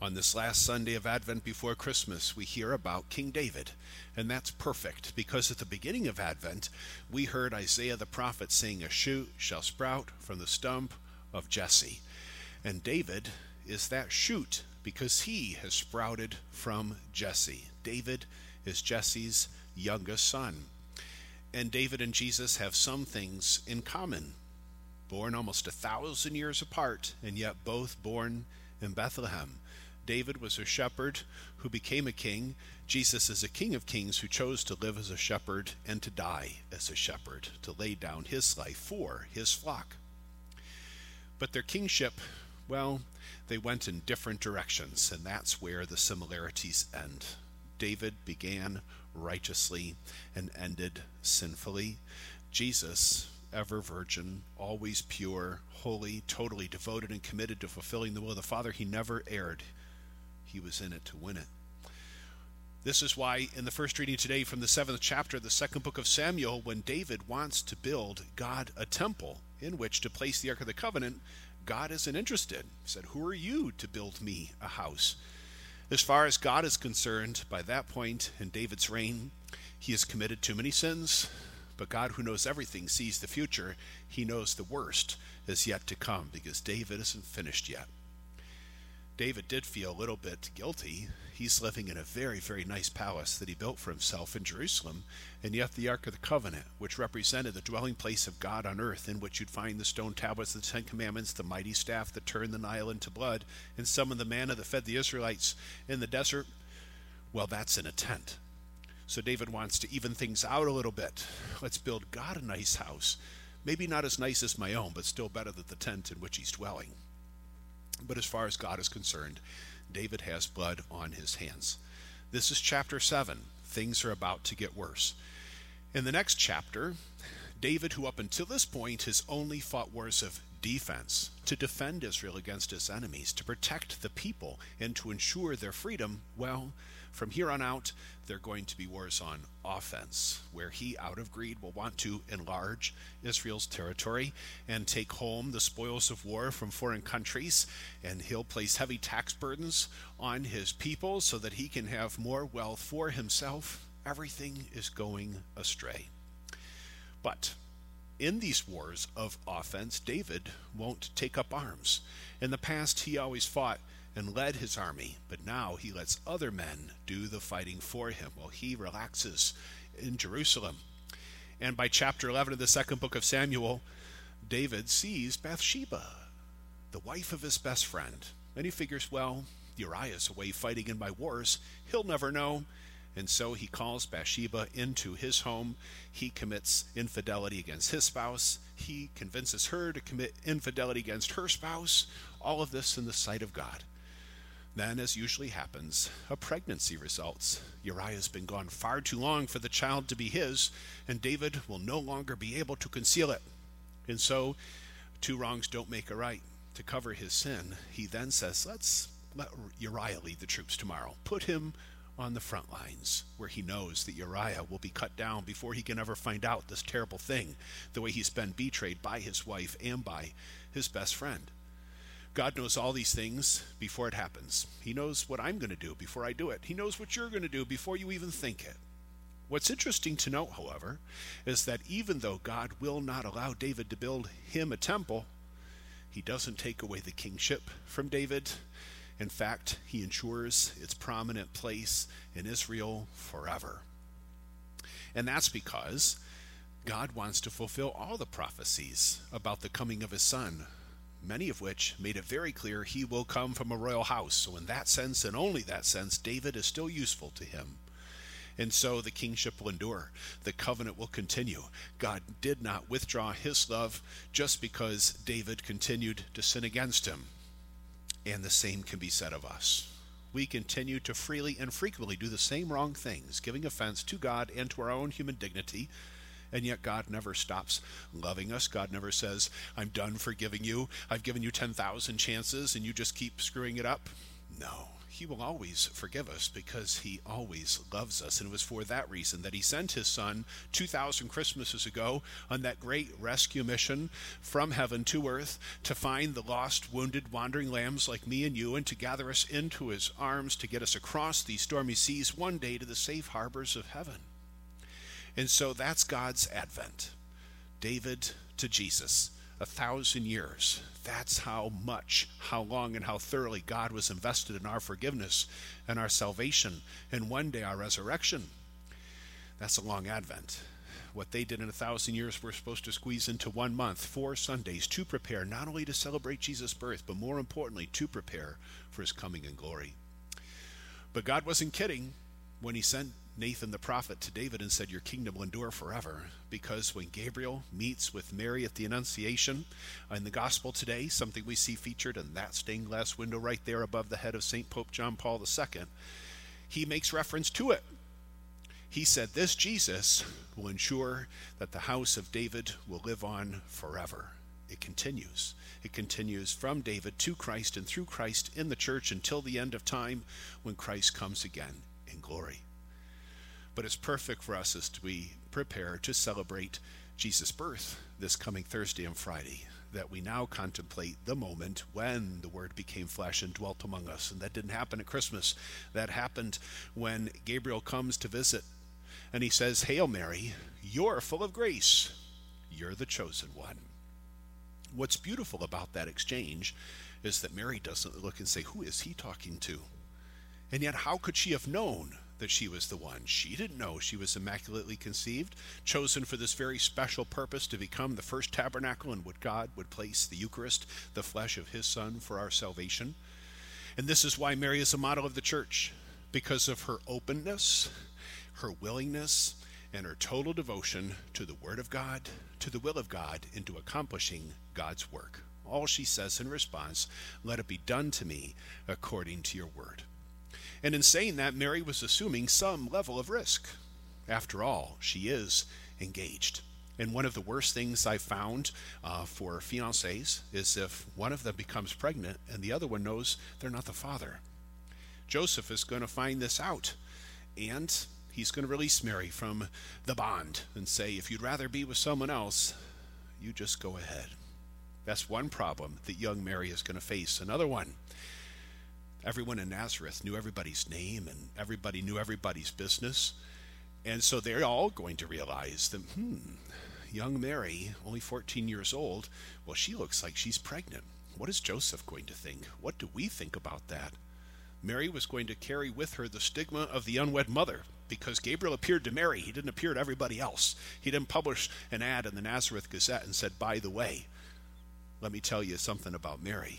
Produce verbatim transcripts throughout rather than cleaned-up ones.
On this last Sunday of Advent before Christmas, we hear about King David, and that's perfect because at the beginning of Advent, we heard Isaiah the prophet saying, "A shoot shall sprout from the stump of Jesse." And David is that shoot because he has sprouted from Jesse. David is Jesse's youngest son. And David and Jesus have some things in common. Born almost a thousand years apart, and yet both born in Bethlehem. David was a shepherd who became a king. Jesus is a king of kings who chose to live as a shepherd and to die as a shepherd, to lay down his life for his flock. But their kingship, well, they went in different directions, and that's where the similarities end. David began righteously and ended sinfully. Jesus, ever virgin, always pure, holy, totally devoted and committed to fulfilling the will of the Father, he never erred. He was in it to win it. This is why in the first reading today from the seventh chapter of the second book of Samuel, when David wants to build God a temple in which to place the Ark of the Covenant, God isn't interested. He said, "Who are you to build me a house?" As far as God is concerned, by that point in David's reign, he has committed too many sins, but God, who knows everything, sees the future. He knows the worst is yet to come because David isn't finished yet. David did feel a little bit guilty. He's living in a very, very nice palace that he built for himself in Jerusalem, and yet the Ark of the Covenant, which represented the dwelling place of God on earth, in which you'd find the stone tablets of the Ten Commandments, the mighty staff that turned the Nile into blood, and some of the manna that fed the Israelites in the desert, well, that's in a tent. So David wants to even things out a little bit. Let's build God a nice house. Maybe not as nice as my own, but still better than the tent in which he's dwelling. But as far as God is concerned, David has blood on his hands. This is chapter seven. Things are about to get worse. In the next chapter, David, who up until this point has only fought wars of defense, to defend Israel against his enemies, to protect the people, and to ensure their freedom, well, from here on out, they're going to be wars on offense, where he, out of greed, will want to enlarge Israel's territory and take home the spoils of war from foreign countries, and he'll place heavy tax burdens on his people so that he can have more wealth for himself. Everything is going astray. But in these wars of offense, David won't take up arms. In the past, he always fought and led his army, but now he lets other men do the fighting for him while he relaxes in Jerusalem. And by chapter eleven of the second book of Samuel, David sees Bathsheba, the wife of his best friend. And he figures, well, Uriah's away fighting in my wars. He'll never know. And so he calls Bathsheba into his home. He commits infidelity against his spouse. He convinces her to commit infidelity against her spouse. All of this in the sight of God. Then, as usually happens, a pregnancy results. Uriah's been gone far too long for the child to be his, and David will no longer be able to conceal it. And so, two wrongs don't make a right. To cover his sin, he then says, let's let Uriah lead the troops tomorrow. Put him on the front lines, where he knows that Uriah will be cut down before he can ever find out this terrible thing, the way he's been betrayed by his wife and by his best friend. God knows all these things before it happens. He knows what I'm going to do before I do it. He knows what you're going to do before you even think it. What's interesting to note, however, is that even though God will not allow David to build him a temple, he doesn't take away the kingship from David. In fact, he ensures its prominent place in Israel forever. And that's because God wants to fulfill all the prophecies about the coming of his son, many of which made it very clear he will come from a royal house. So in that sense, and only that sense, David is still useful to him. And so the kingship will endure. The covenant will continue. God did not withdraw his love just because David continued to sin against him. And the same can be said of us. We continue to freely and frequently do the same wrong things, giving offense to God and to our own human dignity. And yet God never stops loving us. God never says, I'm done forgiving you. I've given you ten thousand chances and you just keep screwing it up. No, he will always forgive us because he always loves us. And it was for that reason that he sent his son two thousand Christmases ago on that great rescue mission from heaven to earth to find the lost, wounded, wandering lambs like me and you, and to gather us into his arms to get us across these stormy seas one day to the safe harbors of heaven. And so that's God's advent. David to Jesus, a thousand years. That's how much, how long, and how thoroughly God was invested in our forgiveness and our salvation, and one day our resurrection. That's a long advent. What they did in a thousand years, we're supposed to squeeze into one month, four Sundays, to prepare not only to celebrate Jesus' birth, but more importantly, to prepare for his coming in glory. But God wasn't kidding when he sent Nathan the prophet to David and said, your kingdom will endure forever. Because when Gabriel meets with Mary at the Annunciation in the gospel today, something we see featured in that stained glass window right there above the head of Saint Pope John Paul the Second, he makes reference to it. He said, this Jesus will ensure that the house of David will live on forever. It continues. It continues from David to Christ and through Christ in the church until the end of time when Christ comes again in glory. But it's perfect for us as we prepare to celebrate Jesus' birth this coming Thursday and Friday, that we now contemplate the moment when the Word became flesh and dwelt among us. And that didn't happen at Christmas. That happened when Gabriel comes to visit, and he says, Hail Mary, you're full of grace. You're the chosen one. What's beautiful about that exchange is that Mary doesn't look and say, who is he talking to? And yet, how could she have known that she was the one? She didn't know she was immaculately conceived, chosen for this very special purpose to become the first tabernacle in which God would place the Eucharist, the flesh of his Son, for our salvation. And this is why Mary is a model of the church, because of her openness, her willingness, and her total devotion to the Word of God, to the will of God, into accomplishing God's work. All she says in response, let it be done to me according to your word. And in saying that, Mary was assuming some level of risk. After all, she is engaged. And one of the worst things I found uh, for fiancés is if one of them becomes pregnant and the other one knows they're not the father. Joseph is going to find this out, and he's going to release Mary from the bond and say, if you'd rather be with someone else, you just go ahead. That's one problem that young Mary is going to face. Another one, everyone in Nazareth knew everybody's name and everybody knew everybody's business. And so they're all going to realize that, hmm, young Mary, only fourteen years old, well, she looks like she's pregnant. What is Joseph going to think? What do we think about that? Mary was going to carry with her the stigma of the unwed mother, because Gabriel appeared to Mary. He didn't appear to everybody else. He didn't publish an ad in the Nazareth Gazette and said, by the way, let me tell you something about Mary.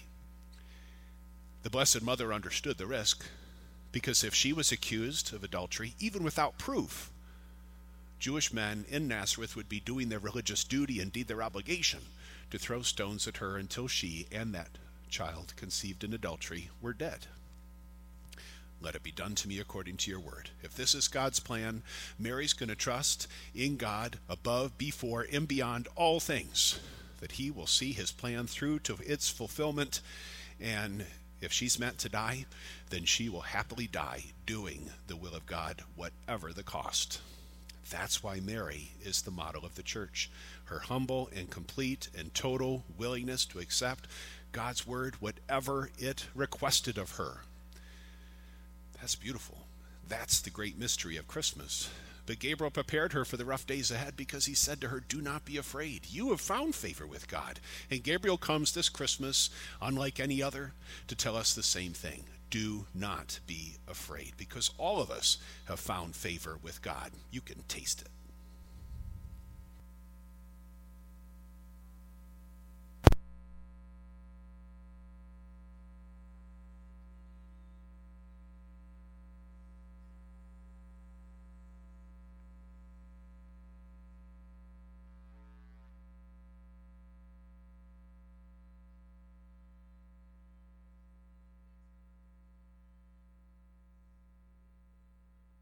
The Blessed Mother understood the risk, because if she was accused of adultery, even without proof, Jewish men in Nazareth would be doing their religious duty, indeed their obligation, to throw stones at her until she and that child conceived in adultery were dead. Let it be done to me according to your word. If this is God's plan, Mary's going to trust in God above, before, and beyond all things, that he will see his plan through to its fulfillment. And if she's meant to die, then she will happily die doing the will of God, whatever the cost. That's why Mary is the model of the church. Her humble and complete and total willingness to accept God's word, whatever it requested of her. That's beautiful. That's the great mystery of Christmas. But Gabriel prepared her for the rough days ahead, because he said to her, do not be afraid. You have found favor with God. And Gabriel comes this Christmas, unlike any other, to tell us the same thing. Do not be afraid, because all of us have found favor with God. You can taste it.